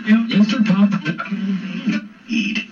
Mr. Pop. Eat.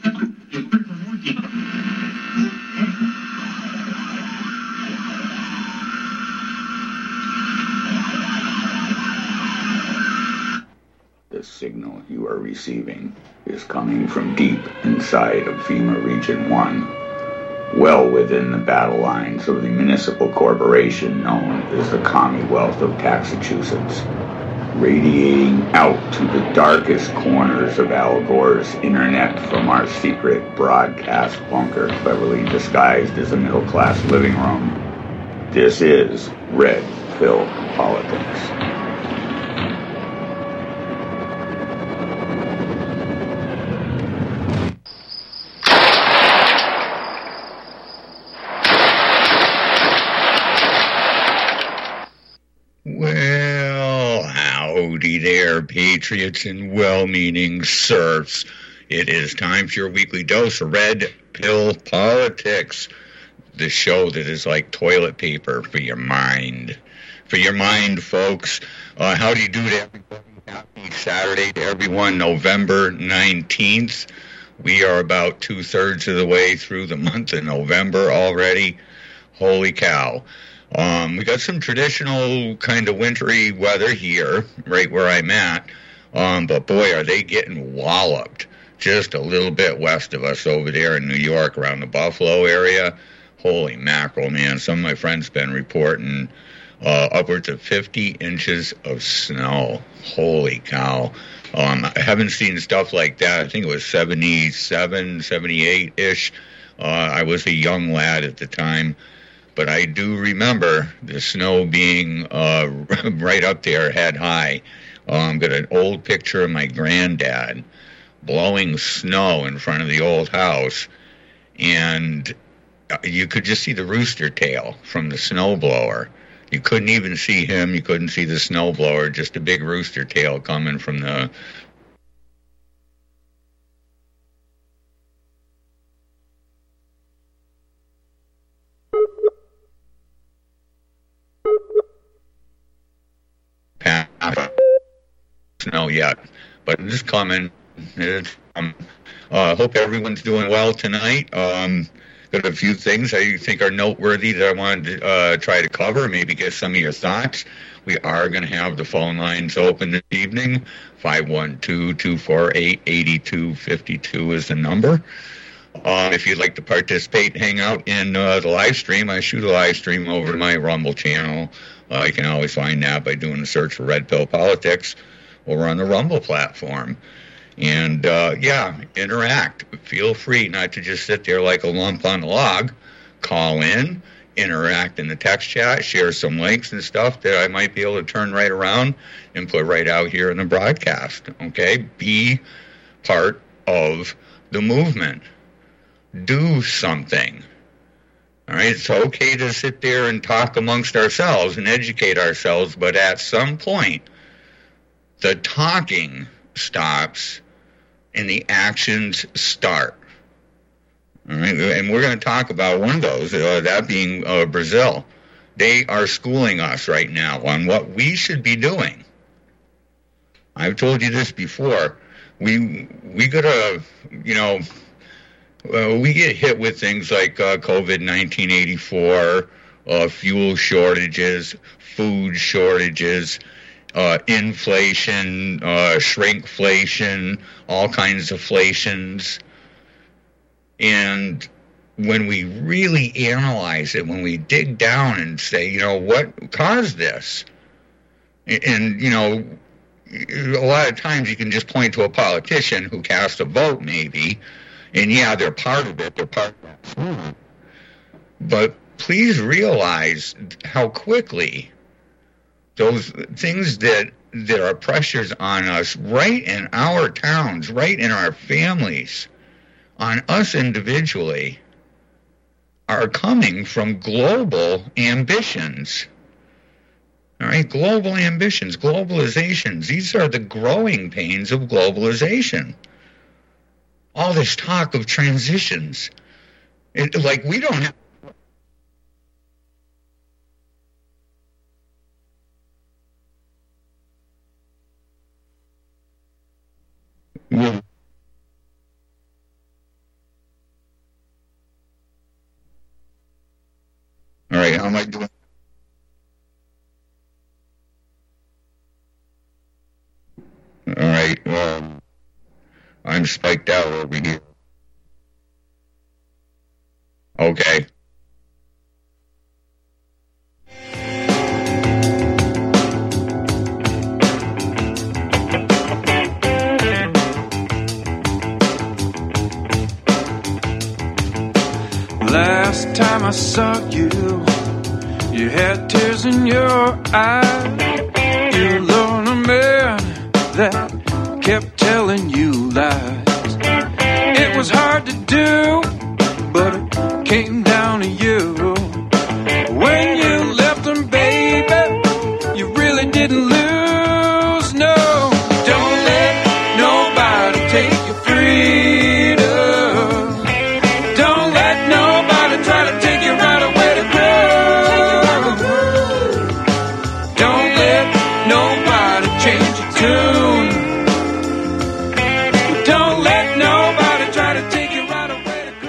The signal you are receiving is coming from deep inside of FEMA Region 1, well within the battle lines of the municipal corporation known as the Commonwealth of Massachusetts, radiating out to the darkest corners of Al Gore's internet from our secret broadcast bunker cleverly disguised as a middle-class living room. This is Red Pill Politics. Well, howdy there, patriots and well-meaning serfs. It is time for your weekly dose of Red Pill Politics, the show that is like toilet paper for your mind. For your mind, folks. How do you do to everybody? Happy Saturday to everyone, November 19th. We are about 2/3 of the way through the month of November already. Holy cow. We got some traditional kind of wintry weather here, right where I'm at. But boy, are they getting walloped. Just a little bit west of us over there in New York, around the Buffalo area. Holy mackerel, man. Some of my friends been reporting upwards of 50 inches of snow. Holy cow. I haven't seen stuff like that. I think it was 77, 78-ish. I was a young lad at the time. But I do remember the snow being right up there, head high. Got an old picture of my granddad blowing snow in front of the old house, and you could just see the rooster tail from the snowblower. You couldn't even see him. You couldn't see the snowblower, just a big rooster tail coming from the snow yet, but it's coming. Hope everyone's doing well tonight. Got a few things I think are noteworthy that I wanted to try to cover, maybe get some of your thoughts. We are going to have the phone lines open this evening. 512-248-8252 is the number. If you'd like to participate, hang out in the live stream. I shoot a live stream over my Rumble channel. You can always find that by doing a search for Red Pill Politics over on the Rumble platform. And, interact. Feel free not to just sit there like a lump on a log. Call in, interact in the text chat, share some links and stuff that I might be able to turn right around and put right out here in the broadcast. Okay? Be part of the movement. Do something. All right? It's okay to sit there and talk amongst ourselves and educate ourselves, but at some point, the talking stops and the actions start. All right, and we're going to talk about one of those, that being Brazil. They are schooling us right now on what we should be doing. I've told you this before. We got to, we get hit with things like COVID-1984, fuel shortages, food shortages, inflation, shrinkflation, all kinds of inflations. And when we really analyze it, when we dig down and say, what caused this? And, a lot of times you can just point to a politician who cast a vote, maybe, and yeah, they're part of it, they're part of that. But please realize how quickly those things that are pressures on us right in our towns, right in our families, on us individually, are coming from global ambitions. All right, global ambitions, globalizations. These are the growing pains of globalization. All this talk of transitions. We don't have. Yeah. All right, how am I doing? All right, I'm spiked out over here. Okay. Last time I saw you, you had tears in your eyes. You were a man that kept telling you lies. It was hard to do, but it came down to you. When you left them, baby, you really didn't lose. No, don't let nobody take your freedom. Don't let nobody try to take you right away to grow. Don't let nobody change your tune. Don't let nobody try to take you right away to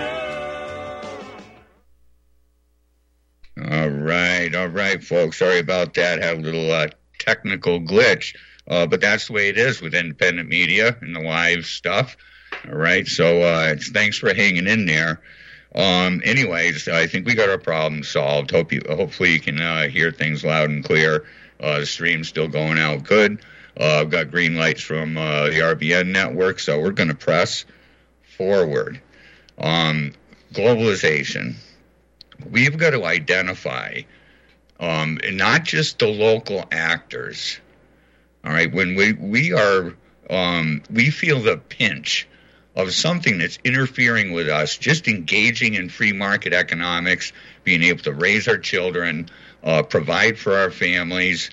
grow. All right, folks. Sorry about that. Have a little technical glitch, but that's the way it is with independent media and the live stuff. All right, so thanks for hanging in there. Anyways, I think we got our problem solved. Hopefully you can hear things loud and clear. The stream's still going out good. I've got green lights from the RBN network, so we're going to press forward. Globalization. We've got to identify not just the local actors. All right, when we feel the pinch of something that's interfering with us, just engaging in free market economics, being able to raise our children, provide for our families,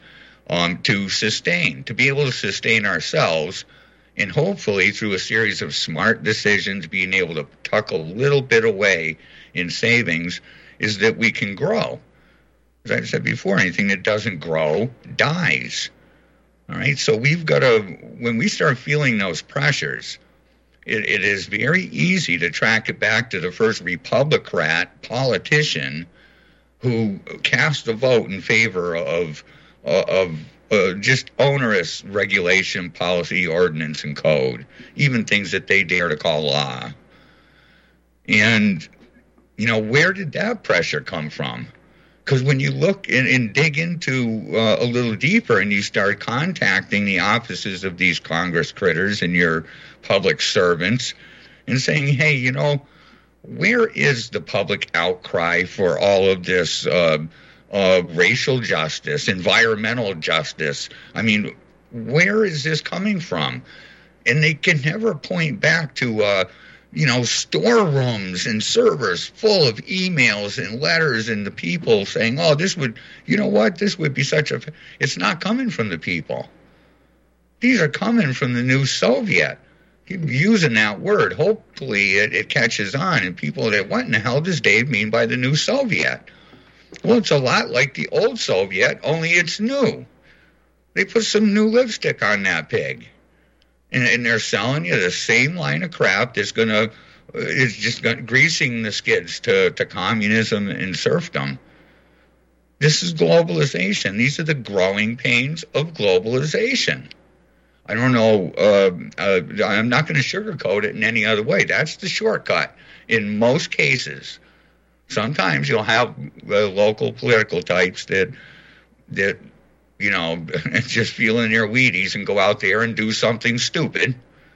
to be able to sustain ourselves, and hopefully through a series of smart decisions, being able to tuck a little bit away in savings, is that we can grow. As I said before, anything that doesn't grow dies. All right, so we've got to, when we start feeling those pressures, it is very easy to track it back to the first Republican politician who cast a vote in favor of just onerous regulation, policy, ordinance, and code, even things that they dare to call law. And, where did that pressure come from? Because when you look and dig into a little deeper and you start contacting the offices of these Congress critters and your public servants and saying, hey, where is the public outcry for all of this racial justice, environmental justice? I mean, where is this coming from? And they can never point back to storerooms and servers full of emails and letters and the people saying, oh, this would be it's not coming from the people. These are coming from the new Soviet. Keep using that word. Hopefully it catches on and people that, what in the hell does Dave mean by the new Soviet? Well, it's a lot like the old Soviet, only it's new. They put some new lipstick on that pig. And they're selling you the same line of crap that's greasing the skids to communism and serfdom. This is globalization. These are the growing pains of globalization. I don't know. I'm not going to sugarcoat it in any other way. That's the shortcut in most cases. Sometimes you'll have local political types that just feeling their Wheaties and go out there and do something stupid.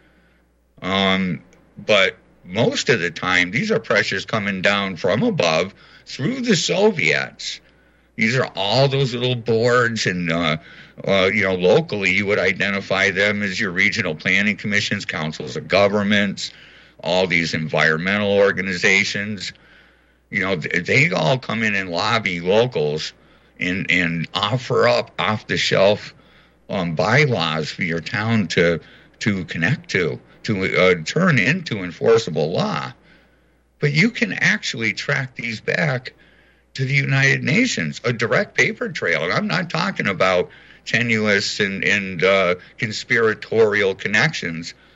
But most of the time, these are pressures coming down from above through the Soviets. These are all those little boards, and locally you would identify them as your regional planning commissions, councils of governments, all these environmental organizations. They all come in and lobby locals and offer up off-the-shelf bylaws for your town to connect to turn into enforceable law. But you can actually track these back to the United Nations, a direct paper trail. And I'm not talking about tenuous and conspiratorial connections.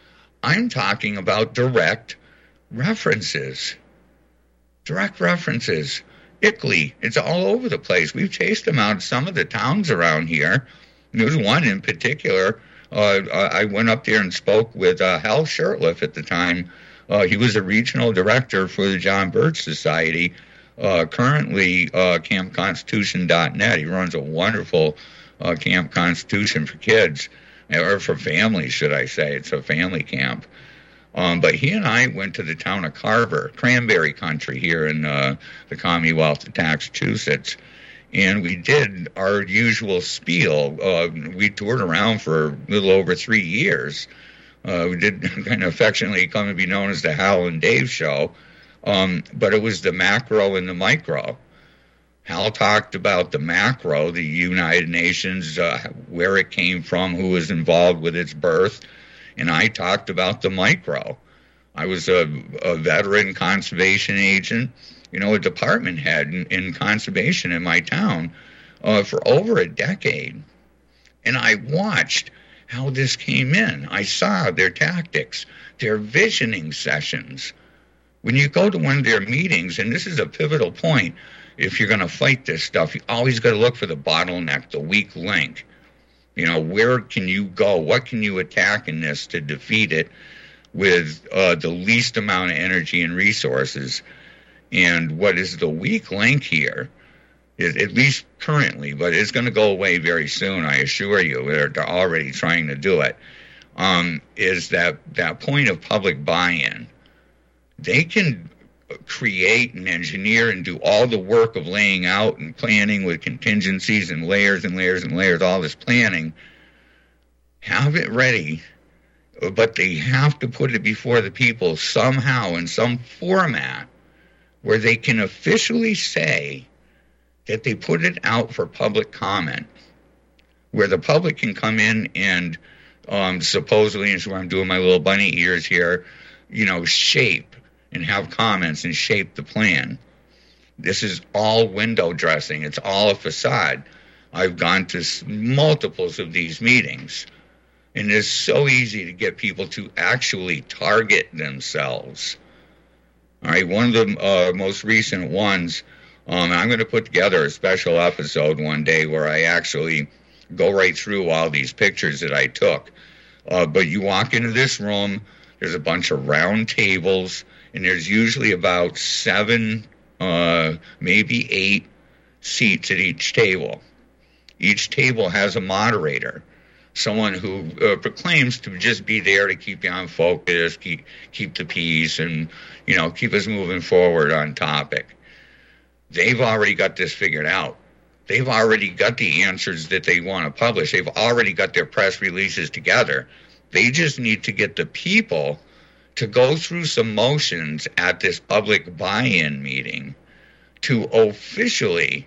I'm talking about direct references. Direct references. Ickley, it's all over the place. We've chased them out of some of the towns around here. There's one in particular. I went up there and spoke with Hal Shurtleff at the time. He was a regional director for the John Birch Society, currently CampConstitution.net. He runs a wonderful Camp Constitution for kids, or for families, should I say. It's a family camp. But he and I went to the town of Carver, cranberry country here in the Commonwealth of Massachusetts, and we did our usual spiel. We toured around for a little over 3 years. We did kind of affectionately come to be known as the Hal and Dave Show, but it was the macro and the micro. Hal talked about the macro, the United Nations, where it came from, who was involved with its birth, and I talked about the micro. I was a veteran conservation agent, a department head in conservation in my town for over a decade. And I watched how this came in. I saw their tactics, their visioning sessions. When you go to one of their meetings, and this is a pivotal point, if you're going to fight this stuff, you always got to look for the bottleneck, the weak link. Where can you go? What can you attack in this to defeat it with the least amount of energy and resources? And what is the weak link here, is, at least currently, but it's going to go away very soon, I assure you. They're already trying to do it, is that point of public buy-in. They can create and engineer and do all the work of laying out and planning with contingencies and layers and layers and layers, all this planning, have it ready, but they have to put it before the people somehow in some format where they can officially say that they put it out for public comment, where the public can come in and supposedly, and so I'm doing my little bunny ears here, shape and have comments and shape the plan. This is all window dressing. It's all a facade. I've gone to multiples of these meetings, and it's so easy to get people to actually target themselves. All right, one of the most recent ones, I'm going to put together a special episode one day where I actually go right through all these pictures that I took. But you walk into this room, there's a bunch of round tables, and there's usually about 7, maybe 8 seats at each table. Each table has a moderator, someone who proclaims to just be there to keep you on focus, keep the peace, and keep us moving forward on topic. They've already got this figured out. They've already got the answers that they want to publish. They've already got their press releases together. They just need to get the people to go through some motions at this public buy-in meeting to officially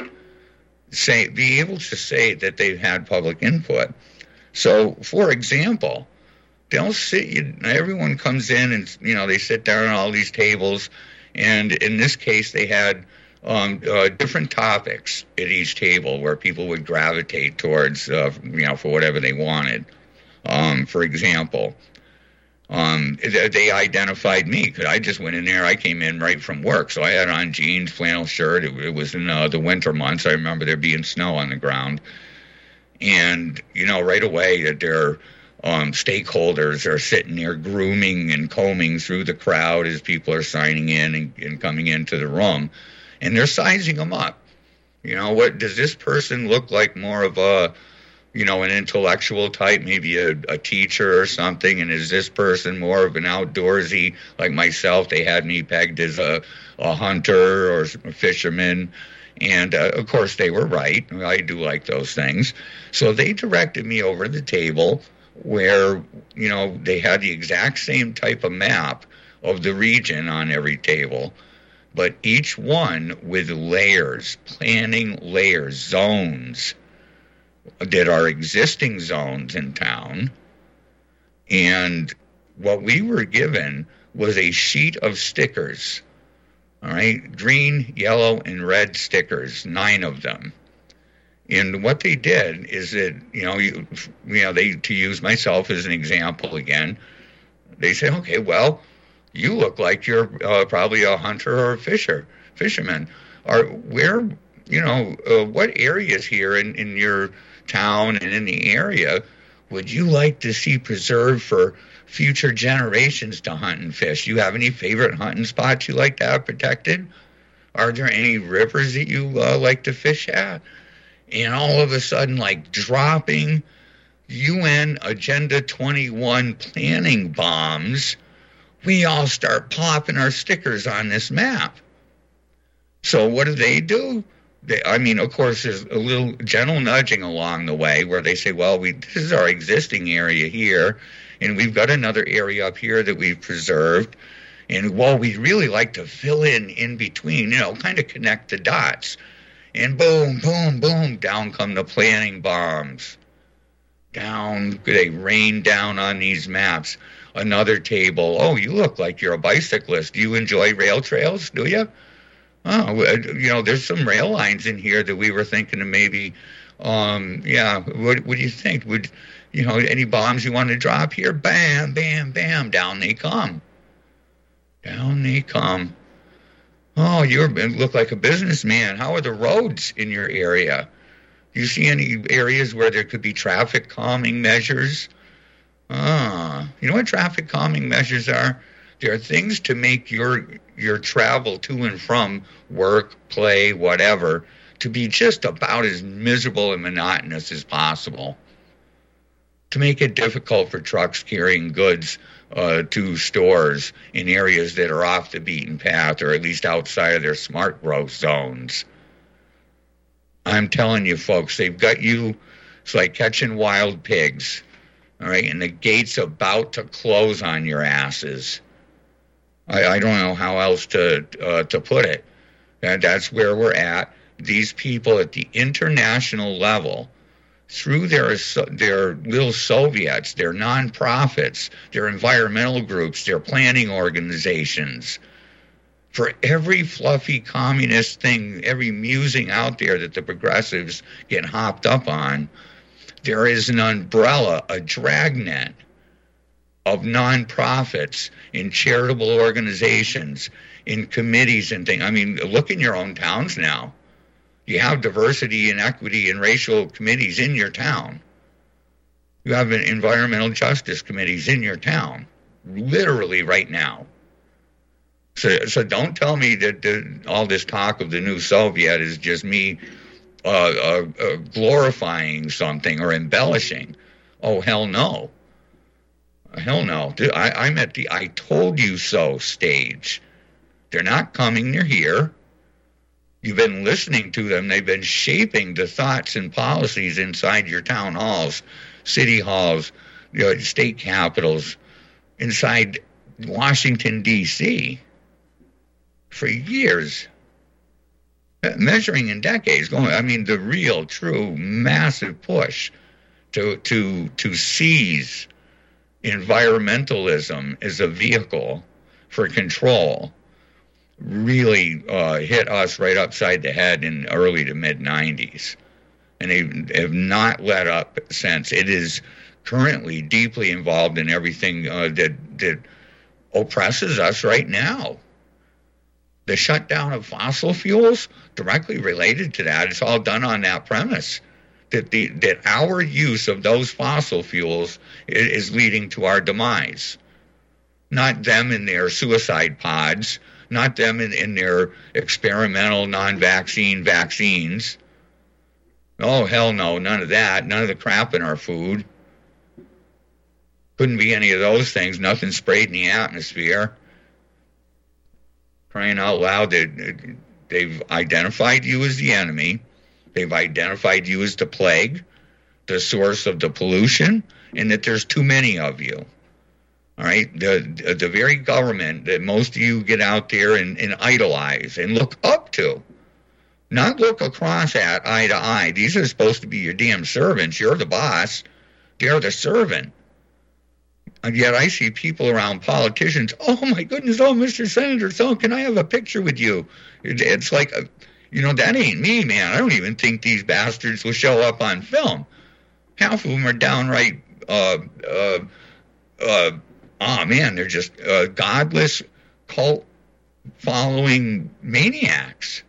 be able to say that they've had public input. So, for example, they'll everyone comes in and, they sit down at all these tables, and in this case they had different topics at each table where people would gravitate towards, for whatever they wanted. For example, they identified me because I just went in there. I came in right from work, so I had on jeans, flannel shirt. It was in the winter months. I remember there being snow on the ground. And, right away that their stakeholders are sitting there grooming and combing through the crowd as people are signing in and coming into the room. And they're sizing them up. What does this person look like? More of a, an intellectual type, maybe a teacher or something? And is this person more of an outdoorsy like myself? They had me pegged as a hunter or a fisherman. And, of course, they were right. I do like those things. So they directed me over the table where, they had the exact same type of map of the region on every table, but each one with layers, planning layers, zones that are existing zones in town. And what we were given was a sheet of stickers. All right, green, yellow, and red stickers, 9 of them. And what they did is that, they, to use myself as an example again, they say, okay, well, you look like you're probably a hunter or a fisherman. What areas here in your town and in the area would you like to see preserved for future generations to hunt and fish? Do you have any favorite hunting spots you like to have protected? Are there any rivers that you like to fish at? And all of a sudden, like dropping UN Agenda 21 planning bombs, we all start popping our stickers on this map. So what do? Of course, there's a little gentle nudging along the way where they say, well, this is our existing area here, and we've got another area up here that we've preserved. And, well, we'd really like to fill in between, kind of connect the dots. And boom, boom, boom, down come the planning bombs. Down, they rain down on these maps. Another table. Oh, you look like you're a bicyclist. Do you enjoy rail trails, do you? Oh, there's some rail lines in here that we were thinking of maybe, what do you think? Would, any bombs you want to drop here? Bam, bam, bam, down they come. Down they come. Oh, you look like a businessman. How are the roads in your area? Do you see any areas where there could be traffic calming measures? You know what traffic calming measures are? There are things to make your travel to and from work, play, whatever, to be just about as miserable and monotonous as possible. To make it difficult for trucks carrying goods to stores in areas that are off the beaten path or at least outside of their smart growth zones. I'm telling you, folks, they've got you, it's like catching wild pigs, all right, and the gate's about to close on your asses. I don't know how else to put it. That's where we're at. These people at the international level, through their little Soviets, their nonprofits, their environmental groups, their planning organizations, for every fluffy communist thing, every musing out there that the progressives get hopped up on, there is an umbrella, a dragnet of nonprofits in charitable organizations, in committees and things. I mean, look in your own towns now. You have diversity and equity and racial committees in your town. You have environmental justice committees in your town, literally right now. So don't tell me that all this talk of the new Soviet is just me glorifying something or embellishing. Oh, hell no. Hell no. I'm at the I told you so stage. They're not coming, they're here. You've been listening to them. They've been shaping the thoughts and policies inside your town halls, city halls, state capitals, inside Washington, D.C. for years, measuring in decades. The real, true, massive push to seize environmentalism as a vehicle for control really hit us right upside the head in early to mid-'90s. And they have not let up since. It is currently deeply involved in everything that oppresses us right now. The shutdown of fossil fuels, directly related to that, it's all done on that premise. That our use of those fossil fuels is leading to our demise. Not them in their suicide pods, not them in their experimental non-vaccine vaccines. Oh, hell no, none of that. None of the crap in our food. Couldn't be any of those things. Nothing sprayed in the atmosphere. Crying out loud, they've identified you as the enemy. They've identified you as the plague, the source of the pollution, and that there's too many of you. All right? The very government that most of you get out there and idolize and look up to, not look across at eye to eye. These are supposed to be your damn servants. You're the boss. They're the servant. And yet I see people around politicians, oh, my goodness, oh, Mr. Senator, so can I have a picture with you? It's like, that ain't me, man. I don't even think these bastards will show up on film. Half of them are downright oh man, they're just godless cult following maniacs.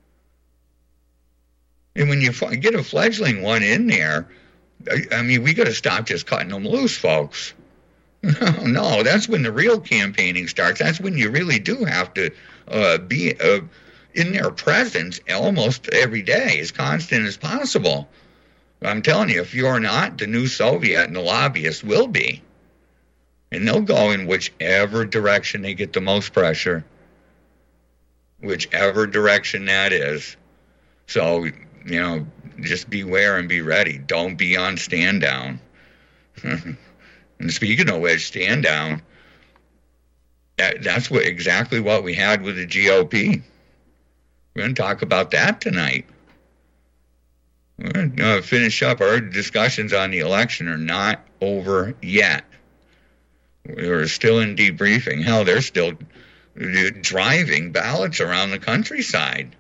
And when you get a fledgling one in there, I mean, we got to stop just cutting them loose, folks. No, that's when the real campaigning starts. That's when you really do have to be in their presence almost every day, as constant as possible. I'm telling you, if you're not, the new Soviet and the lobbyists will be. And they'll go in whichever direction they get the most pressure, whichever direction that is. So, you know, just beware and be ready. Don't be on stand down. And speaking of which, stand down, that's exactly what we had with the GOP. We're going to talk about that tonight. We're going to finish up. Our discussions on the election are not over yet. We're still in debriefing. Hell, they're still driving ballots around the countryside.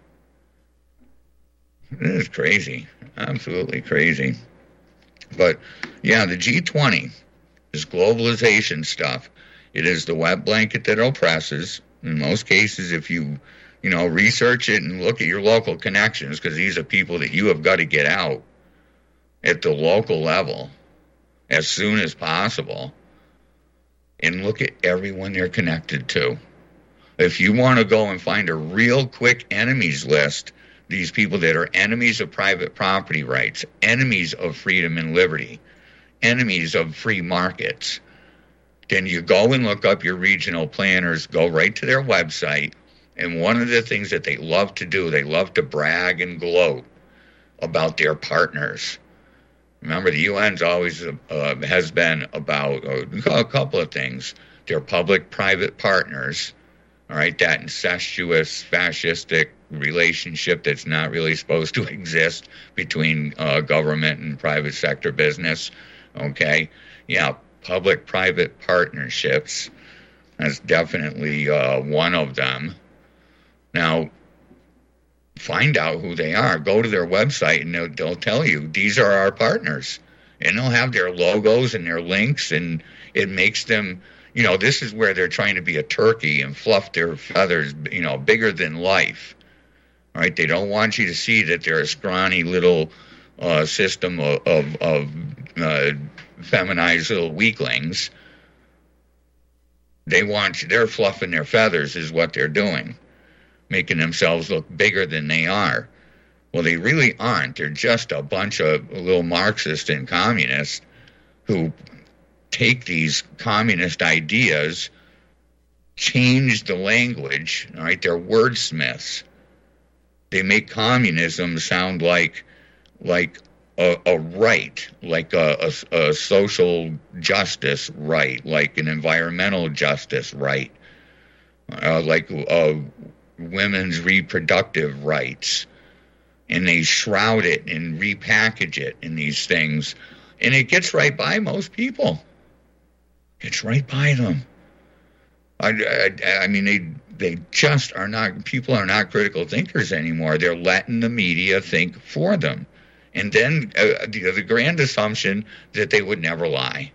This is crazy. Absolutely crazy. But, yeah, the G20 is globalization stuff. It is the wet blanket that oppresses. In most cases, if you research it and look at your local connections, because these are people that you have got to get out at the local level as soon as possible, and look at everyone they're connected to. If you want to go and find a real quick enemies list, these people that are enemies of private property rights, enemies of freedom and liberty, enemies of free markets, then you go and look up your regional planners, go right to their website, and one of the things that they love to do, they love to brag and gloat about their partners. Remember, the UN's always has been about a couple of things. They're public-private partners, all right, that incestuous, fascistic relationship that's not really supposed to exist between government and private sector business, okay? Yeah, public-private partnerships. That's definitely one of them. Now, find out who they are. Go to their website, and they'll tell you, these are our partners. And they'll have their logos and their links, and it makes them, this is where they're trying to be a turkey and fluff their feathers, bigger than life. All right? They don't want you to see that they're a scrawny little system of feminized little weaklings. They're fluffing their feathers is what they're doing, making themselves look bigger than they are. Well, they really aren't. They're just a bunch of little Marxists and communists who take these communist ideas, change the language, all right? They're wordsmiths. They make communism sound like a right, like a social justice right, like an environmental justice right, like women's reproductive rights. And they shroud it and repackage it in these things. And it gets right by most people. It's right by them. I mean, they just are not, people are not critical thinkers anymore. They're letting the media think for them. And then the grand assumption that they would never lie.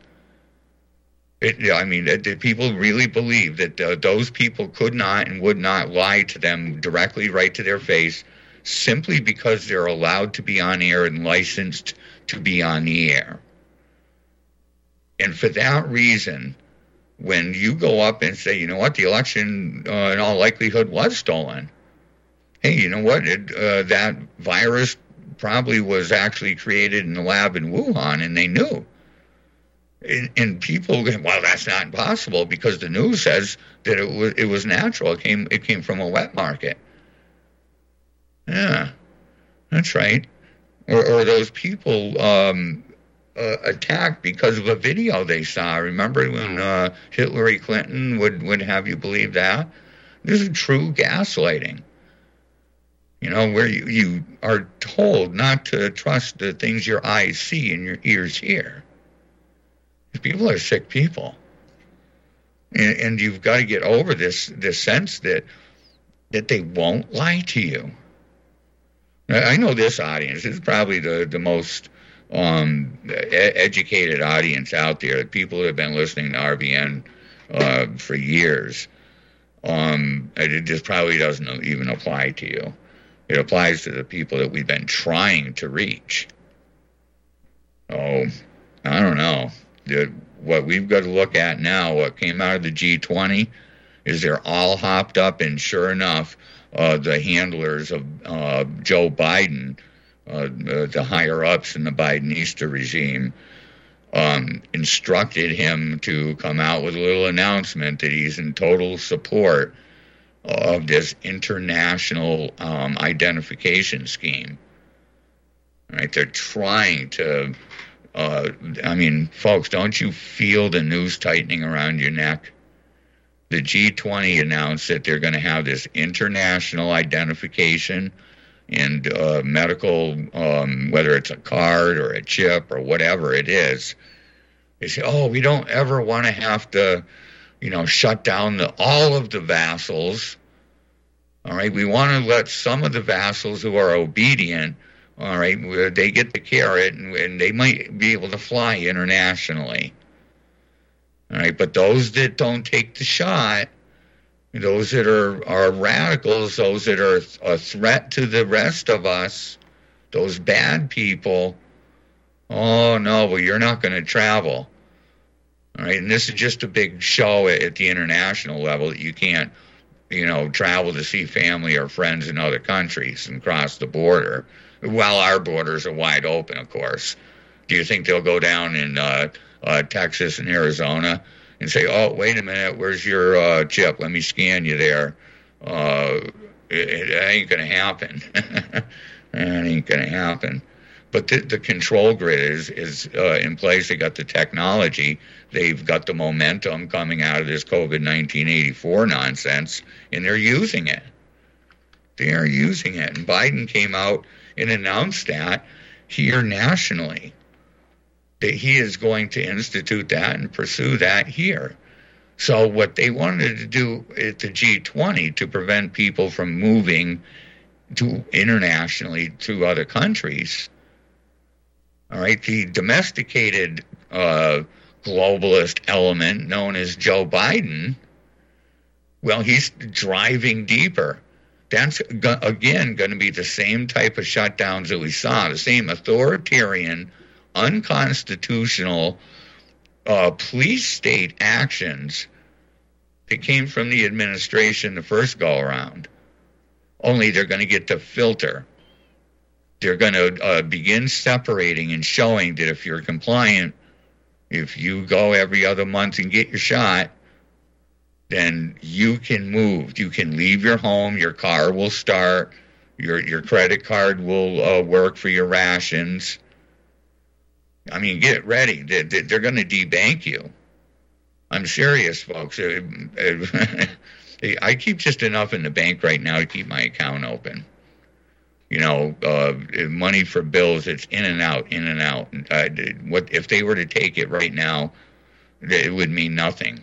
Did people really believe that those people could not and would not lie to them directly, right to their face, simply because they're allowed to be on air and licensed to be on the air? And for that reason, when you go up and say, you know what, the election in all likelihood was stolen. Hey, you know what, that virus probably was actually created in the lab in Wuhan, and they knew. And people, well, that's not impossible because the news says that it was natural. It came from a wet market. Yeah, that's right. Or those people attacked because of a video they saw. Remember when Hillary Clinton would have you believe that? This is true gaslighting. Where you are told not to trust the things your eyes see and your ears hear. People are sick people. And you've got to get over this sense that they won't lie to you. I know this audience is probably the most educated audience out there. People who have been listening to RBN for years. It just probably doesn't even apply to you. It applies to the people that we've been trying to reach. Oh, I don't know. What we've got to look at now, what came out of the G20, is they're all hopped up, and sure enough, the handlers of Joe Biden, the higher-ups in the Bidenista regime, instructed him to come out with a little announcement that he's in total support of this international identification scheme. Right? They're trying to, folks, don't you feel the noose tightening around your neck? The G20 announced that they're going to have this international identification and medical, whether it's a card or a chip or whatever it is. They say, oh, we don't ever want to have to, shut down all of the vassals. All right, we want to let some of the vassals who are obedient, all right, where they get the carrot and they might be able to fly internationally. All right, but those that don't take the shot, those that are radicals, those that are a threat to the rest of us, those bad people, oh, no, well, you're not going to travel. All right, and this is just a big show at the international level that you can't, travel to see family or friends in other countries and cross the border. Well, our borders are wide open, of course. Do you think they'll go down in Texas and Arizona and say, oh, wait a minute, where's your chip? Let me scan you there. It ain't going to happen. It ain't going to happen. But the control grid is in place. They got the technology. They've got the momentum coming out of this COVID-19 84 nonsense, and they're using it. They are using it. And Biden came out and announced that here nationally, that he is going to institute that and pursue that here. So what they wanted to do at the G20 to prevent people from moving to internationally to other countries, all right, the domesticated globalist element known as Joe Biden, well, he's driving deeper. That's, again, going to be the same type of shutdowns that we saw, the same authoritarian, unconstitutional police state actions that came from the administration the first go-around. Only they're going to get to filter. They're going to begin separating and showing that if you're compliant, if you go every other month and get your shot, then you can move. You can leave your home. Your car will start. Your credit card will work for your rations. I mean, get ready. They're going to debank you. I'm serious, folks. I keep just enough in the bank right now to keep my account open. Money for bills, it's in and out, in and out. What if they were to take it right now, it would mean nothing.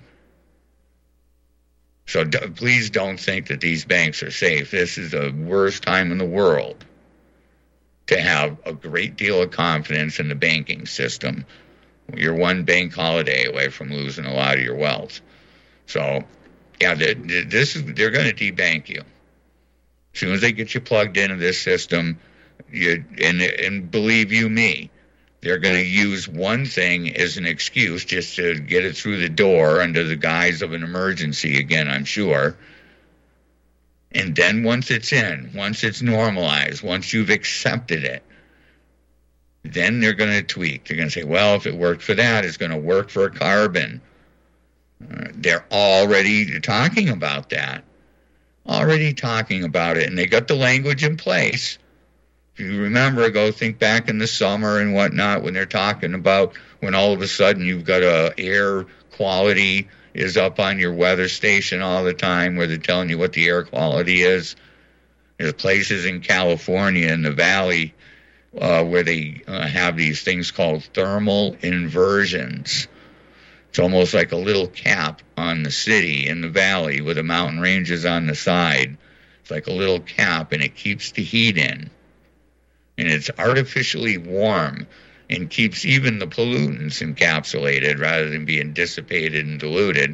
So please don't think that these banks are safe. This is the worst time in the world to have a great deal of confidence in the banking system. You're one bank holiday away from losing a lot of your wealth. So, yeah, they're going to debank you. As soon as they get you plugged into this system, and believe you me, they're going to use one thing as an excuse just to get it through the door under the guise of an emergency again, I'm sure. And then once it's in, once it's normalized, once you've accepted it, then they're going to tweak. They're going to say, well, if it worked for that, it's going to work for carbon. They're already talking about that. Already talking about it, and they got the language in place. If you remember, go think back in the summer and whatnot when they're talking about when all of a sudden you've got air quality is up on your weather station all the time where they're telling you what the air quality is. There's places in California in the valley where they have these things called thermal inversions. It's almost like a little cap on the city in the valley with the mountain ranges on the side. It's like a little cap, and it keeps the heat in. And it's artificially warm and keeps even the pollutants encapsulated rather than being dissipated and diluted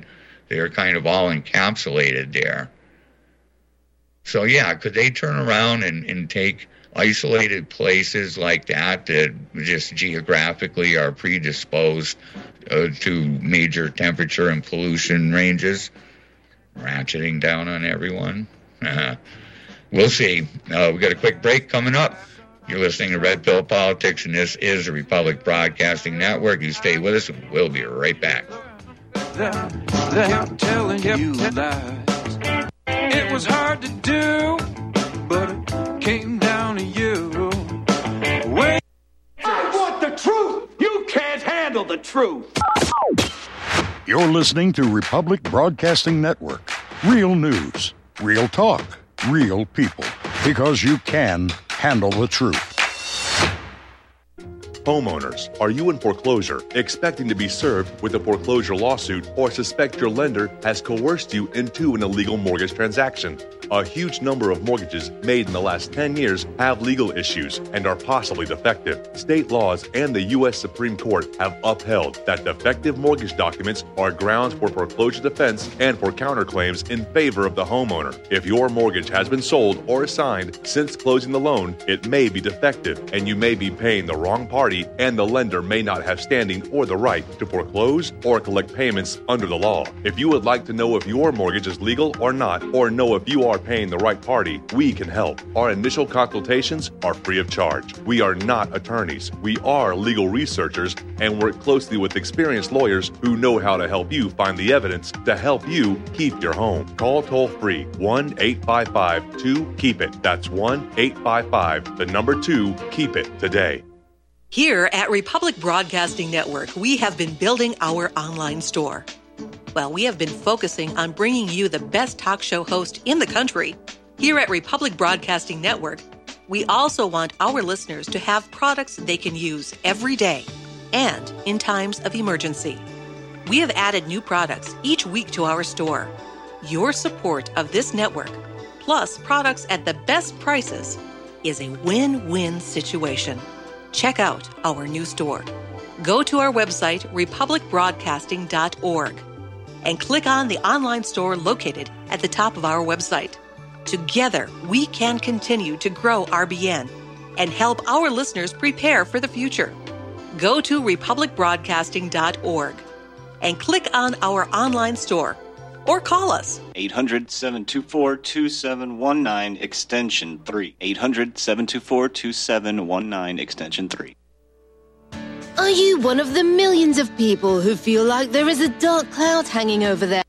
They're kind of all encapsulated there. So, yeah, could they turn around and take isolated places like that just geographically are predisposed to major temperature and pollution ranges, ratcheting down on everyone? We'll see. We got a quick break coming up. You're listening to Red Pill Politics, and this is the Republic Broadcasting Network. You stay with us, and we'll be right back. They're telling you lies. It was hard to do, but it came down to you. Wait. I want the truth. You can't handle the truth. You're listening to Republic Broadcasting Network. Real news, real talk, real people. Because you can handle the truth. Homeowners, are you in foreclosure, expecting to be served with a foreclosure lawsuit, or suspect your lender has coerced you into an illegal mortgage transaction? A huge number of mortgages made in the last 10 years have legal issues and are possibly defective. State laws and the U.S. Supreme Court have upheld that defective mortgage documents are grounds for foreclosure defense and for counterclaims in favor of the homeowner. If your mortgage has been sold or assigned since closing the loan, it may be defective and you may be paying the wrong party, and the lender may not have standing or the right to foreclose or collect payments under the law. If you would like to know if your mortgage is legal or not, or know if you are paying the right party, we can help. Our initial consultations are free of charge. We are not attorneys. We are legal researchers and work closely with experienced lawyers who know how to help you find the evidence to help you keep your home. Call toll-free 1-855-2-KEEP-IT. That's 1-855-2-KEEP-IT today. Here at Republic Broadcasting Network, we have been building our online store. Well, we have been focusing on bringing you the best talk show host in the country. Here at Republic Broadcasting Network, we also want our listeners to have products they can use every day and in times of emergency. We have added new products each week to our store. Your support of this network, plus products at the best prices, is a win-win situation. Check out our new store. Go to our website, republicbroadcasting.org, and click on the online store located at the top of our website. Together, we can continue to grow RBN and help our listeners prepare for the future. Go to republicbroadcasting.org and click on our online store or call us. 800-724-2719, extension 3. 800-724-2719, extension 3. Are you one of the millions of people who feel like there is a dark cloud hanging over there?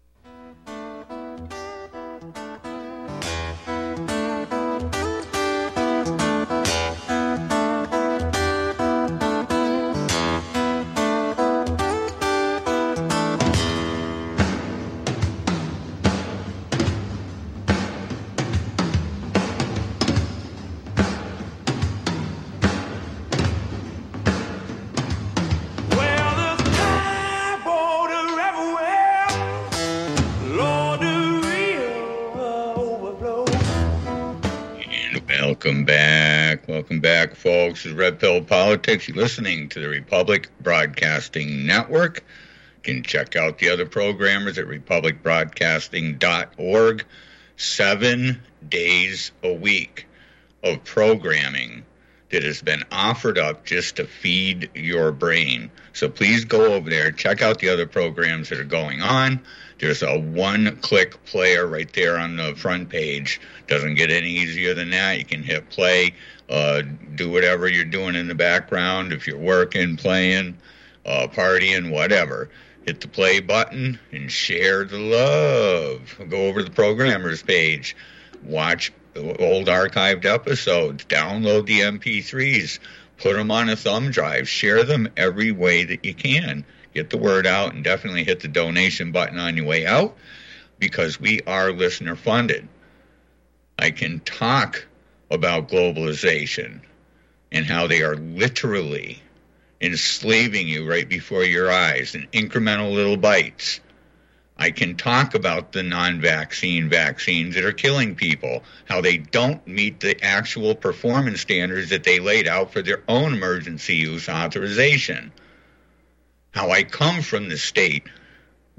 Welcome back, folks. This is Red Pill Politics. You're listening to the Republic Broadcasting Network. You can check out the other programmers at republicbroadcasting.org. 7 days a week of programming that has been offered up just to feed your brain. So please go over there, check out the other programs that are going on. There's a one-click player right there on the front page. Doesn't get any easier than that. You can hit play, do whatever you're doing in the background. If you're working, playing, partying, whatever, hit the play button and share the love. Go over to the programmers page, watch old archived episodes, download the MP3s, put them on a thumb drive, share them every way that you can. Get the word out, and definitely hit the donation button on your way out, because we are listener funded. I can talk about globalization and how they are literally enslaving you right before your eyes in incremental little bites. I can talk about the non-vaccine vaccines that are killing people, how they don't meet the actual performance standards that they laid out for their own emergency use authorization. How I come from the state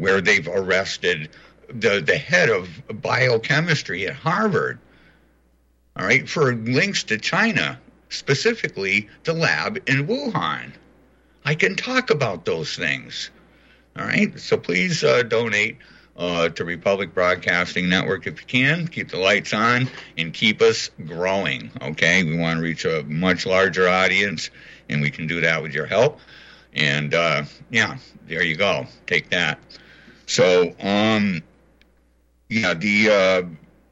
where they've arrested the head of biochemistry at Harvard, all right, for links to China, specifically the lab in Wuhan. I can talk about those things, all right? So please donate to Republic Broadcasting Network if you can. Keep the lights on and keep us growing, okay? We want to reach a much larger audience, and we can do that with your help. And, yeah, there you go. Take that. So, yeah, the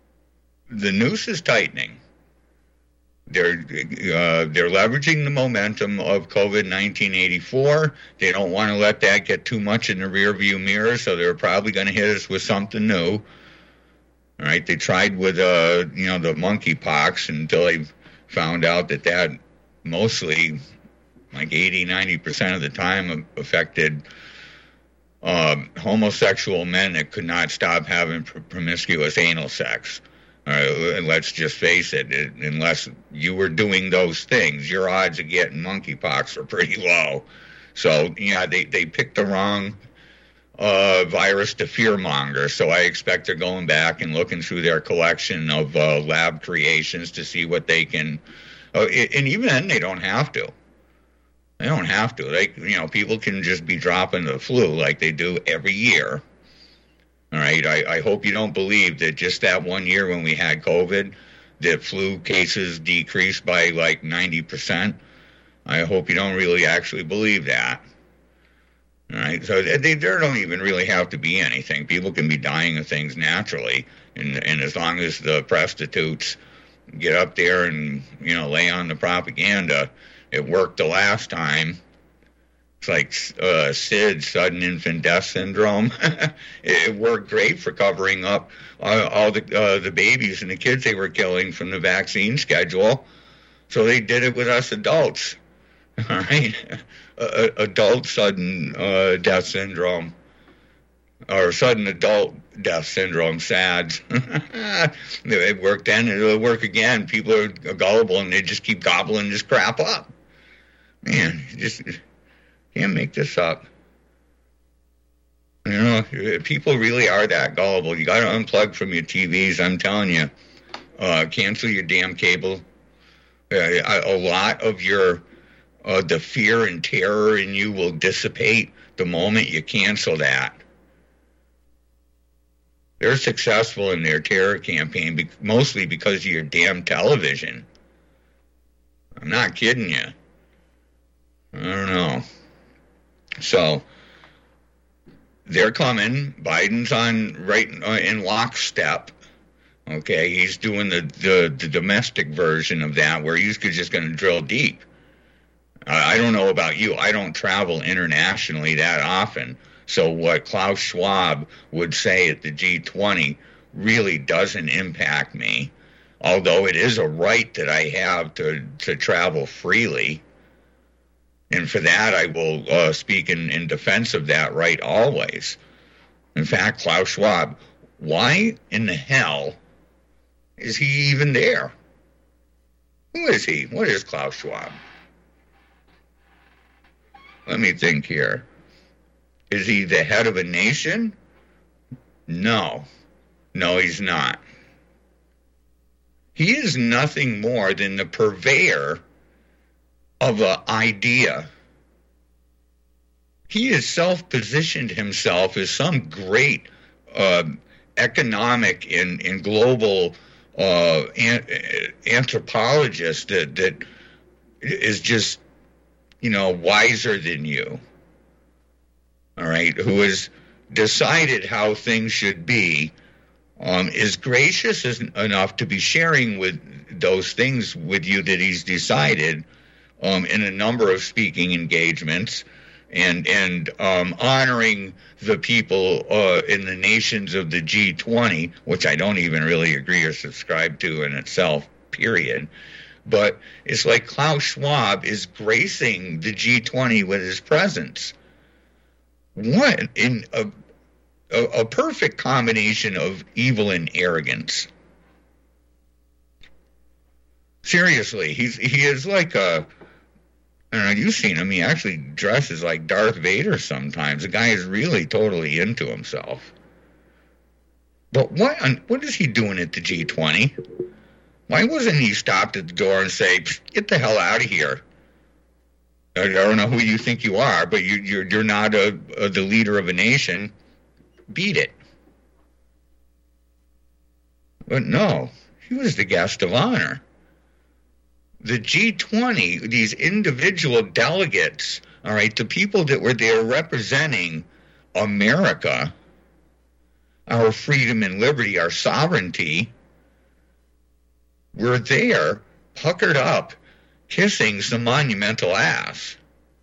noose is tightening. They're leveraging the momentum of COVID-1984. They don't want to let that get too much in the rearview mirror, so they're probably going to hit us with something new. All right, they tried with the monkeypox until they found out that mostly, like 80-90% of the time, affected homosexual men that could not stop having promiscuous anal sex. And let's just face it, unless you were doing those things, your odds of getting monkeypox are pretty low. So, yeah, they picked the wrong virus to fearmonger. So I expect they're going back and looking through their collection of lab creations to see what they can. And even then, they don't have to. They don't have to. People can just be dropping the flu like they do every year. All right, I hope you don't believe that just that 1 year when we had COVID, that flu cases decreased by like 90%. I hope you don't really actually believe that. All right, so there don't even really have to be anything. People can be dying of things naturally, and as long as the prostitutes get up there and, lay on the propaganda, it worked the last time. It's like SID, sudden infant death syndrome. It worked great for covering up all the babies and the kids they were killing from the vaccine schedule. So they did it with us adults. All right, adult sudden death syndrome, or sudden adult death syndrome, SADS. It worked then, and it'll work again. People are gullible, and they just keep gobbling this crap up. Man, just can't make this up. People really are that gullible. You got to unplug from your TVs, I'm telling you. Cancel your damn cable. A lot of the fear and terror in you will dissipate the moment you cancel that. They're successful in their terror campaign mostly because of your damn television. I'm not kidding you. I don't know. So they're coming. Biden's in lockstep. Okay, he's doing the domestic version of that, where he's just going to drill deep. I don't know about you. I don't travel internationally that often. So what Klaus Schwab would say at the G20 really doesn't impact me, although it is a right that I have to travel freely. And for that, I will speak in defense of that right always. In fact, Klaus Schwab, why in the hell is he even there? Who is he? What is Klaus Schwab? Let me think here. Is he the head of a nation? No. No, he's not. He is nothing more than the purveyor of an idea. He has self-positioned himself as some great economic and global anthropologist that is just, wiser than you. All right, who has decided how things should be, is gracious enough to be sharing with those things with you that he's decided in a number of speaking engagements, and honoring the people in the nations of the G20, which I don't even really agree or subscribe to in itself, period. But it's like Klaus Schwab is gracing the G20 with his presence. What in a perfect combination of evil and arrogance. Seriously, he is like I don't know, you've seen him. He actually dresses like Darth Vader sometimes. The guy is really totally into himself. But what is he doing at the G20? Why wasn't he stopped at the door and say, get the hell out of here? I don't know who you think you are, but you're not the leader of a nation. Beat it. But no, he was the guest of honor. The G20, these individual delegates, all right, the people that were there representing America, our freedom and liberty, our sovereignty, were there, puckered up, kissing some monumental ass.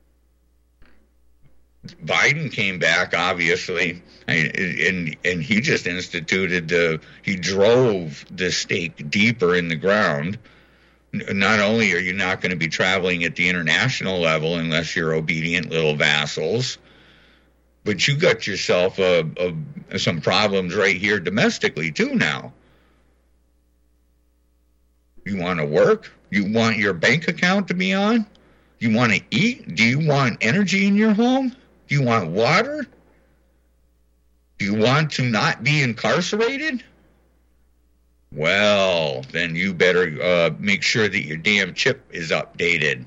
Biden came back, obviously, and he just he drove the stake deeper in the ground. Not only are you not going to be traveling at the international level unless you're obedient little vassals, but you got yourself some problems right here domestically too now. You want to work? You want your bank account to be on? You want to eat? Do you want energy in your home? Do you want water? Do you want to not be incarcerated? Well, then you better make sure that your damn chip is updated.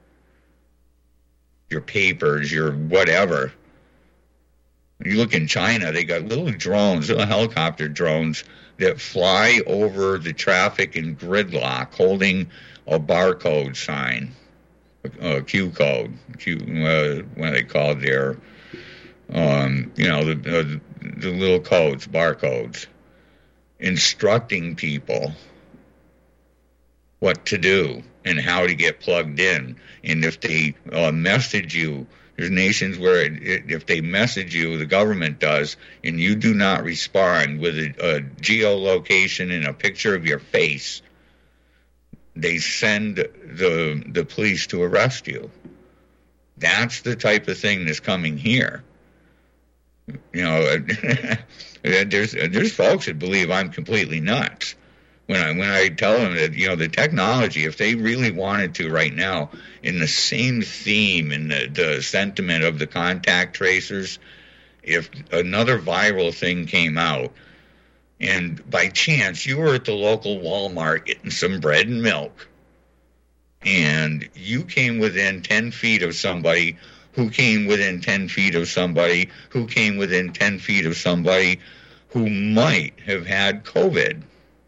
Your papers, your whatever. You look in China, they got little drones, little helicopter drones that fly over the traffic in gridlock holding a barcode sign, a Q code, what are they called there? The little codes, barcodes, instructing people what to do and how to get plugged in. And if they message you, there's nations where if they message you, the government does, and you do not respond with a geolocation and a picture of your face, they send the police to arrest you. That's the type of thing that's coming here. You know, there's folks that believe I'm completely nuts when I tell them that, you know, the technology, if they really wanted to right now, in the same theme and the sentiment of the contact tracers, if another viral thing came out and by chance you were at the local Walmart getting some bread and milk and you came within 10 feet of somebody who came within 10 feet of somebody who came within 10 feet of somebody who might have had COVID,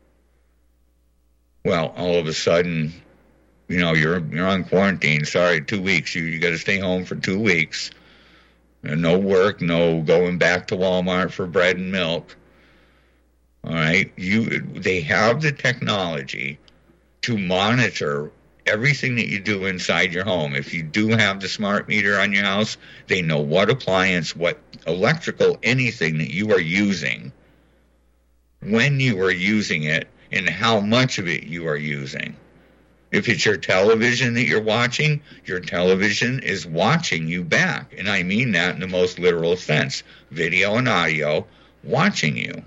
well, all of a sudden, you know, you're on quarantine. Sorry, 2 weeks. You got to stay home for 2 weeks. And no work, no going back to Walmart for bread and milk. All right, they have the technology to monitor everything that you do inside your home. If you do have the smart meter on your house, they know what appliance, what electrical, anything that you are using, when you are using it, and how much of it you are using. If it's your television that you're watching, your television is watching you back. And I mean that in the most literal sense. Video and audio watching you.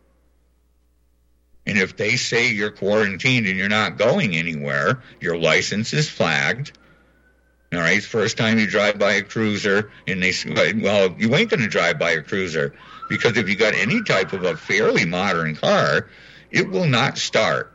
And if they say you're quarantined and you're not going anywhere, your license is flagged. All right, first time you drive by a cruiser and they say, well, you ain't going to drive by a cruiser because if you got any type of a fairly modern car, it will not start.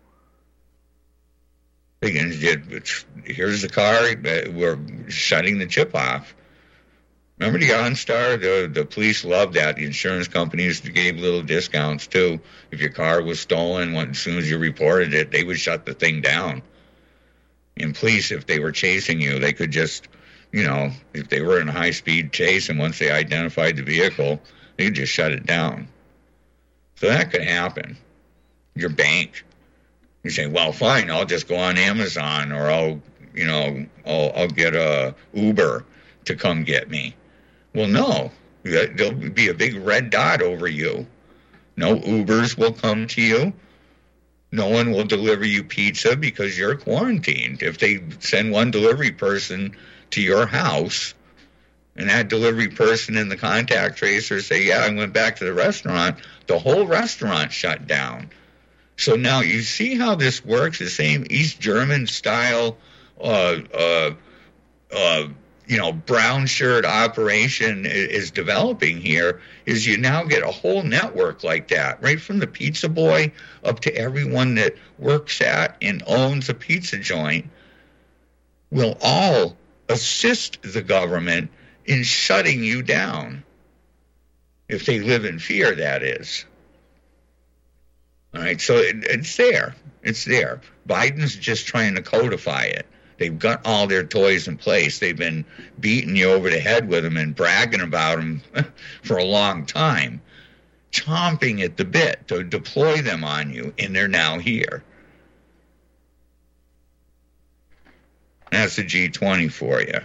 Here's the car, we're shutting the chip off. Remember the OnStar? The police loved that. The insurance companies gave little discounts, too. If your car was stolen, as soon as you reported it, they would shut the thing down. And police, if they were chasing you, they could just, you know, if they were in a high-speed chase and once they identified the vehicle, they could just shut it down. So that could happen. Your bank. You say, well, fine, I'll just go on Amazon or I'll get a Uber to come get me. Well, no, there'll be a big red dot over you. No Ubers will come to you. No one will deliver you pizza because you're quarantined. If they send one delivery person to your house and that delivery person and the contact tracer say, yeah, I went back to the restaurant, the whole restaurant shut down. So now you see how this works, the same East German style brown shirt operation is developing here is you now get a whole network like that, right from the pizza boy up to everyone that works at and owns a pizza joint will all assist the government in shutting you down. If they live in fear, that is. All right, so it's there. It's there. Biden's just trying to codify it. They've got all their toys in place. They've been beating you over the head with them and bragging about them for a long time, chomping at the bit to deploy them on you, and they're now here. That's the G20 for you.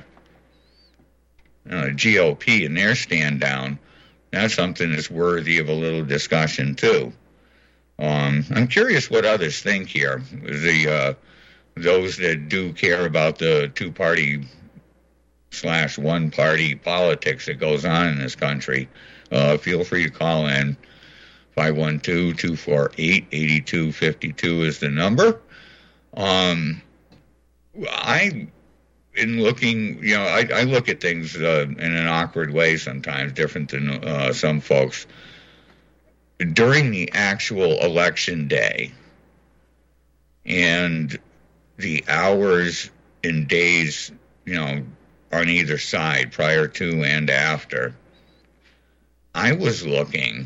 GOP and their stand down, that's something that's worthy of a little discussion, too. I'm curious what others think here. Those that do care about the two-party / one-party politics that goes on in this country, feel free to call in. 512-248-8252 is the number. In looking, I look at things in an awkward way sometimes, different than some folks. During the actual election day and the hours and days, on either side, prior to and after, I was looking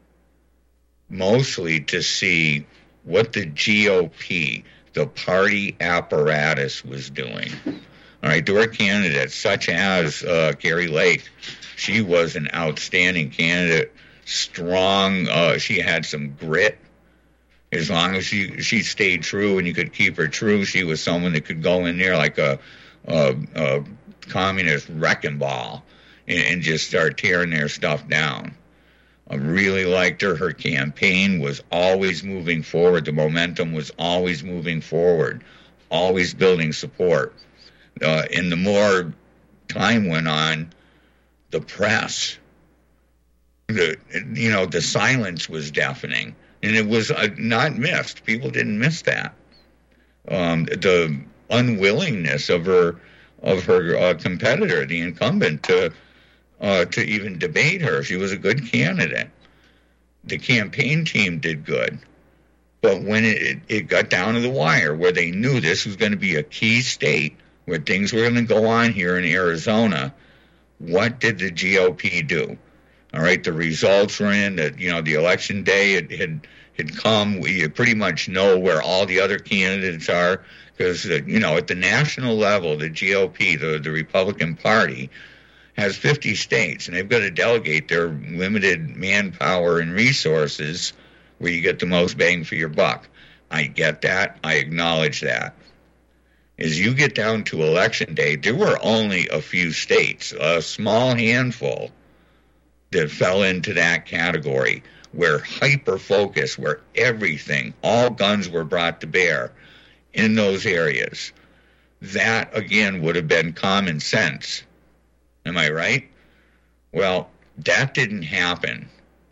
mostly to see what the GOP, the party apparatus, was doing. All right, there were candidates such as Kari Lake. She was an outstanding candidate, strong. She had some grit. As long as she stayed true and you could keep her true, she was someone that could go in there like a communist wrecking ball and just start tearing their stuff down. I really liked her. Her campaign was always moving forward. The momentum was always moving forward, always building support. And the more time went on, the press, the silence was deafening. And it was not missed. People didn't miss that. The unwillingness of her competitor, the incumbent, to even debate her. She was a good candidate. The campaign team did good. But when it got down to the wire, where they knew this was going to be a key state, where things were going to go on here in Arizona, what did the GOP do? All right, the results were in. That the election day had come. You pretty much know where all the other candidates are because at the national level, the GOP, the Republican Party, has 50 states, and they've got to delegate their limited manpower and resources where you get the most bang for your buck. I get that. I acknowledge that. As you get down to election day, there were only a few states, a small handful, that fell into that category, where hyper-focus, where everything, all guns were brought to bear in those areas. That, again, would have been common sense. Am I right? Well, that didn't happen.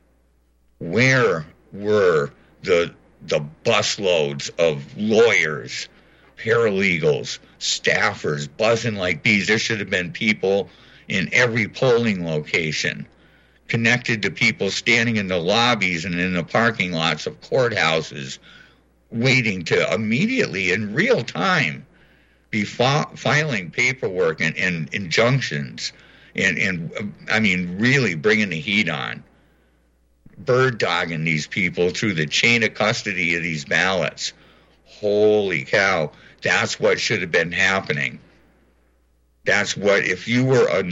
Where were the busloads of lawyers, paralegals, staffers buzzing like bees? There should have been people in every polling location, connected to people standing in the lobbies and in the parking lots of courthouses, waiting to immediately, in real time, be filing paperwork and injunctions and really bringing the heat on, bird-dogging these people through the chain of custody of these ballots. Holy cow, that's what should have been happening. That's what, if you are a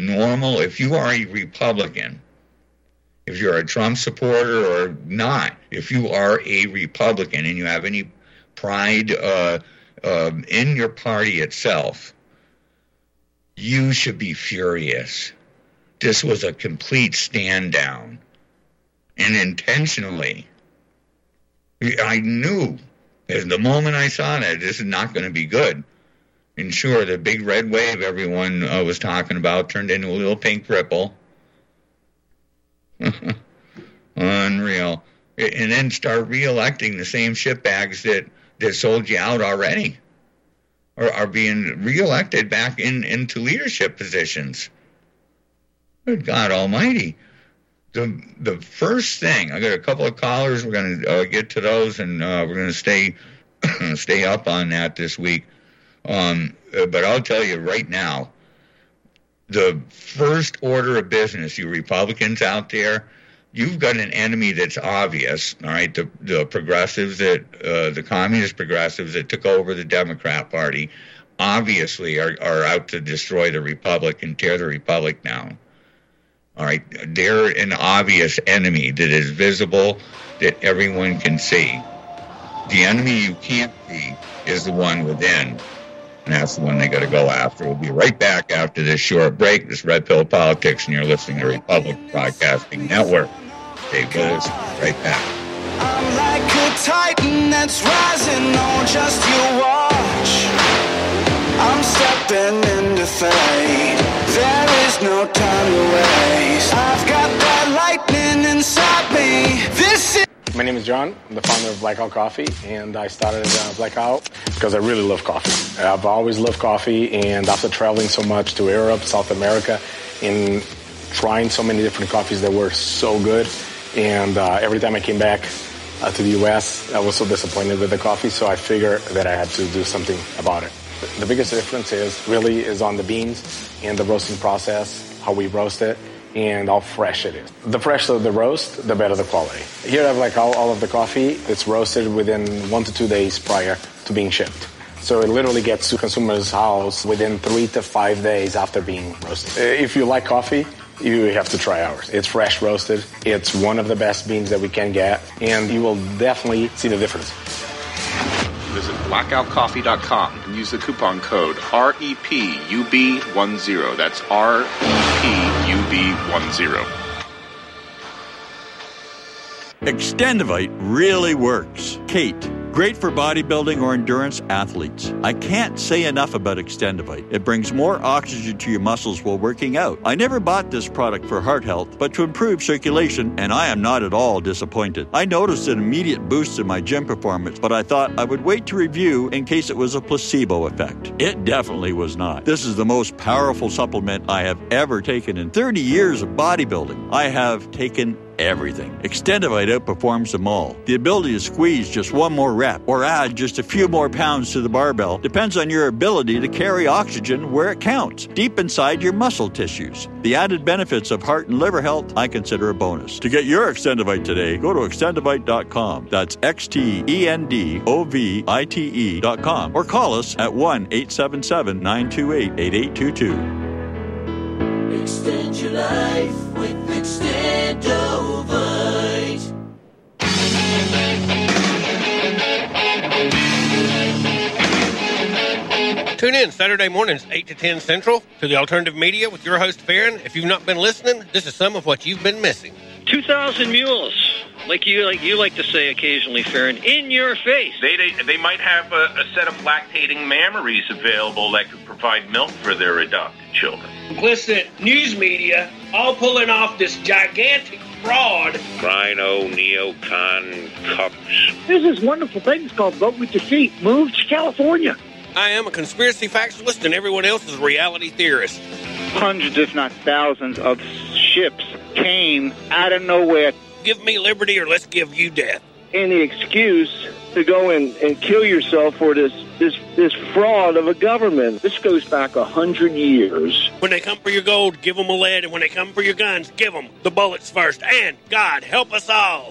Republican, if you're a Trump supporter or not, if you are a Republican and you have any pride in your party itself, you should be furious. This was a complete stand down. And intentionally, I knew, as the moment I saw that, this is not going to be good. And sure, the big red wave everyone was talking about turned into a little pink ripple. Unreal. And then start re-electing the same shitbags that sold you out already. are being reelected back into leadership positions. Good God Almighty! The first thing, I got a couple of callers. We're going to get to those, and we're going to stay up on that this week. But I'll tell you right now, the first order of business, you Republicans out there, you've got an enemy that's obvious, all right? The progressives the communist progressives that took over the Democrat Party obviously are out to destroy the Republic and tear the Republic down. All right, they're an obvious enemy that is visible, that everyone can see. The enemy you can't see is the one within, and that's the one they got to go after. We'll be right back after this short break. This is Red Pill Politics, and you're listening to Republic Broadcasting Network. Stay with us. Right back. I'm like a titan that's rising on just you watch. I'm stepping into fate. There is no time to waste. I've got that lightning inside me. My name is John. I'm the founder of Blackout Coffee, and I started Blackout because I really love coffee. I've always loved coffee, and after traveling so much to Europe, South America, and trying so many different coffees that were so good, and every time I came back to the U.S., I was so disappointed with the coffee, so I figured that I had to do something about it. The biggest difference is on the beans and the roasting process, how we roast it, and how fresh it is. The fresher the roast, the better the quality. Here I have like all of the coffee. It's roasted within 1 to 2 days prior to being shipped. So it literally gets to consumer's house within 3 to 5 days after being roasted. If you like coffee, you have to try ours. It's fresh roasted. It's one of the best beans that we can get, and you will definitely see the difference. Visit blackoutcoffee.com and use the coupon code REPUB10. That's REPUB10. Extendivite really works. Kate, great for bodybuilding or endurance athletes. I can't say enough about Extendivite. It brings more oxygen to your muscles while working out. I never bought this product for heart health, but to improve circulation, and I am not at all disappointed. I noticed an immediate boost in my gym performance, but I thought I would wait to review in case it was a placebo effect. It definitely was not. This is the most powerful supplement I have ever taken in 30 years of bodybuilding. I have taken everything. Extendivite outperforms them all. The ability to squeeze just one more rep or add just a few more pounds to the barbell depends on your ability to carry oxygen where it counts, deep inside your muscle tissues. The added benefits of heart and liver health I consider a bonus. To get your Extendivite today, go to extendivite.com. That's XTENDOVITE.com or call us at 1-877-928-8822. Extend your life with Extendovite. Tune in Saturday mornings, 8 to 10 Central, to the Alternative Media with your host, Farron. If you've not been listening, this is some of what you've been missing. 2,000 mules, like you like to say occasionally, Farron, in your face. They might have a set of lactating mammaries available that could provide milk for their adopted children. Complicit news media all pulling off this gigantic fraud. Rhino, neocon, cups. There's this wonderful thing it's called Vote With Your Feet. Move to California. I am a conspiracy factualist and everyone else is a reality theorist. Hundreds, if not thousands, of ships came out of nowhere. Give me liberty or let's give you death. Any excuse to go and kill yourself for this fraud of a government. This goes back 100 years. When they come for your gold, give them a lead, and when they come for your guns, give them the bullets first. And God help us all.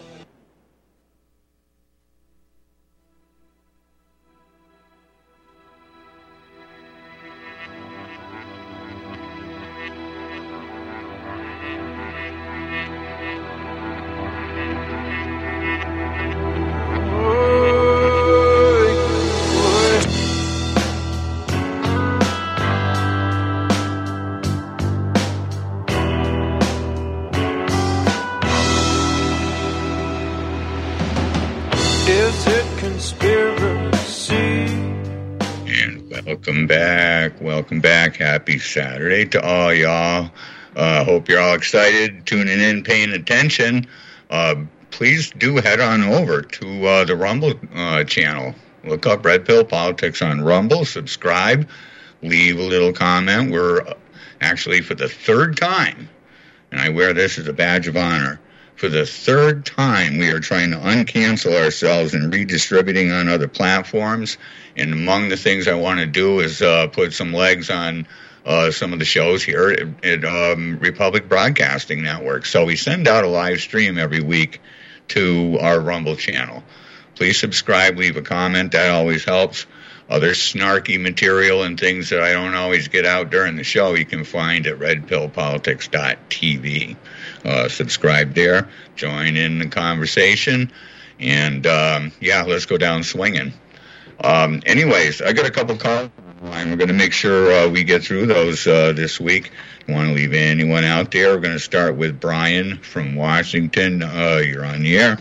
Welcome back. Happy Saturday to all y'all. Hope you're all excited, tuning in, paying attention. Please do head on over to the Rumble channel. Look up Red Pill Politics on Rumble, subscribe, leave a little comment. We're actually, for the third time, and I wear this as a badge of honor, for the third time we are trying to uncancel ourselves and redistributing on other platforms. And among the things I want to do is put some legs on some of the shows here at Republic Broadcasting Network. So we send out a live stream every week to our Rumble channel. Please subscribe, leave a comment. That always helps. Other snarky material and things that I don't always get out during the show, you can find at redpillpolitics.tv. Subscribe there, join in the conversation, and let's go down swinging. Anyways, I got a couple calls. We're going to make sure we get through those this week. Don't want to leave anyone out there. We're going to start with Brian from Washington. You're on the air.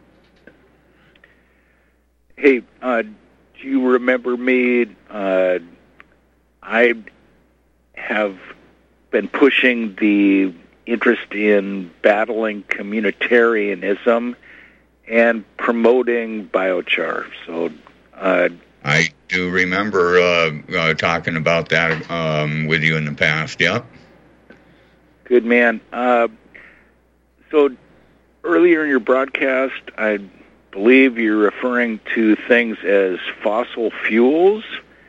Hey, do you remember me? I have been pushing the interest in battling communitarianism and promoting biochar. So I do remember talking about that with you in the past. Yep. Good man. So earlier in your broadcast, I believe you're referring to things as fossil fuels.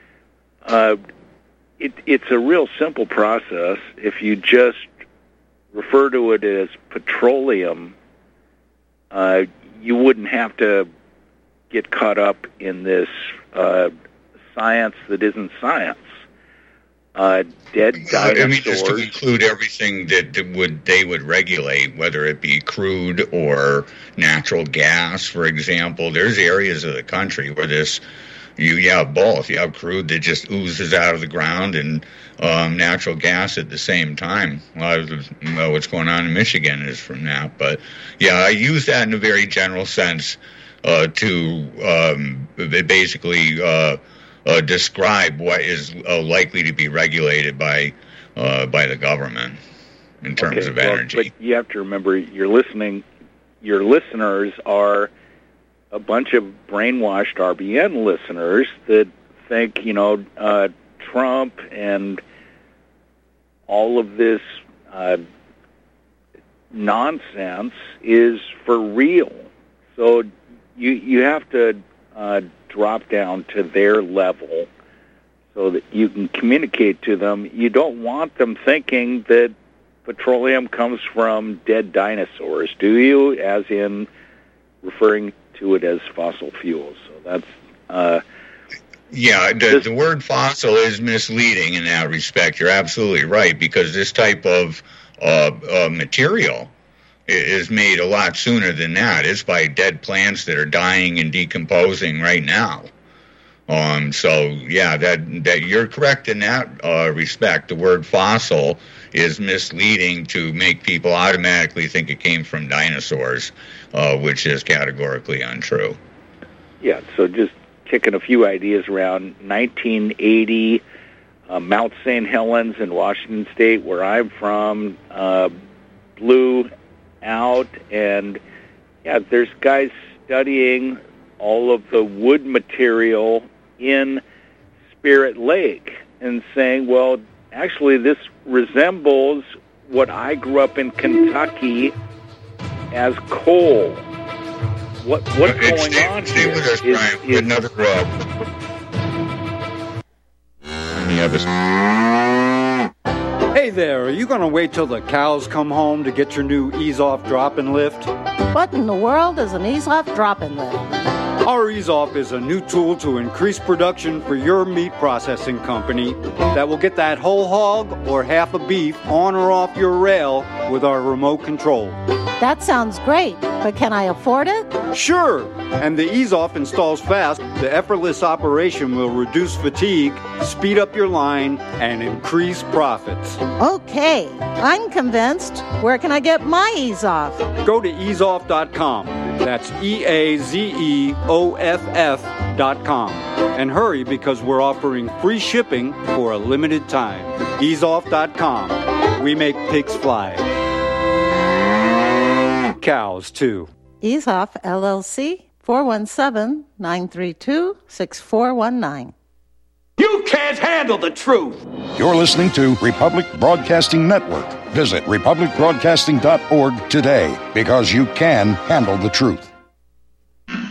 It's a real simple process. If you just refer to it as petroleum, you wouldn't have to get caught up in this science that isn't science. Dead dinosaurs. I mean, just to include everything that they would regulate, whether it be crude or natural gas, for example. There's areas of the country where you have both. You have crude that just oozes out of the ground and natural gas at the same time. A lot of what's going on in Michigan is from that. But, yeah, I use that in a very general sense to basically describe what is likely to be regulated by the government in terms of energy. But you have to remember, your listeners are a bunch of brainwashed RBN listeners that think, Trump and all of this nonsense is for real. So you have to drop down to their level so that you can communicate to them. You don't want them thinking that petroleum comes from dead dinosaurs, do you? As in referring to it as fossil fuels. So that's the word fossil is misleading in that respect. You're absolutely right, because this type of material is made a lot sooner than that. It's by dead plants that are dying and decomposing right now. That you're correct in that respect. The word fossil is misleading to make people automatically think it came from dinosaurs, which is categorically untrue. Yeah, so just kicking a few ideas around. 1980, Mount St. Helens in Washington State, where I'm from, blew out, and there's guys studying all of the wood material in Spirit Lake and saying, well, actually this resembles what I grew up in Kentucky as coal. What's going on stay here? With us, Brian, with another Hey there, are you going to wait till the cows come home to get your new ease-off drop-and lift? What in the world is an ease-off drop-and lift? Our ease-off is a new tool to increase production for your meat processing company that will get that whole hog or half a beef on or off your rail with our remote control. That sounds great, but can I afford it? Sure, and the ease-off installs fast. The effortless operation will reduce fatigue, speed up your line, and increase profits. Okay, I'm convinced. Where can I get my ease-off? Go to easeoff.com. That's EAZEOFF.com. And hurry, because we're offering free shipping for a limited time. Easeoff.com. We make pigs fly. Cows, too. Ease Off, LLC? 417-932-6419. You can't handle the truth. You're listening to Republic Broadcasting Network. Visit republicbroadcasting.org today because you can handle the truth.